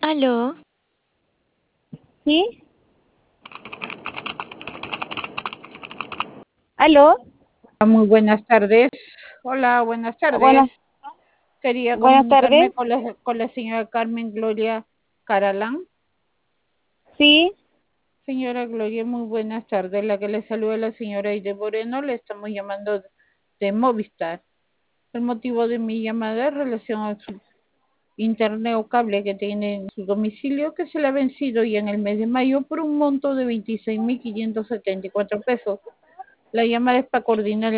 Aló, ¿Sí? ¿Aló? Muy buenas tardes. Hola, buenas tardes. Buenas, Quería buenas comunicarme tardes. con la señora Carmen Gloria Caralán. ¿Sí? Señora Gloria, muy buenas tardes. La que le saluda la señora Aide Moreno. Le estamos llamando de Movistar. El motivo de mi llamada es relación a su internet o cable que tiene en su domicilio, que se le ha vencido ya en el mes de mayo por un monto de 26.574 pesos. La llamada es para coordinar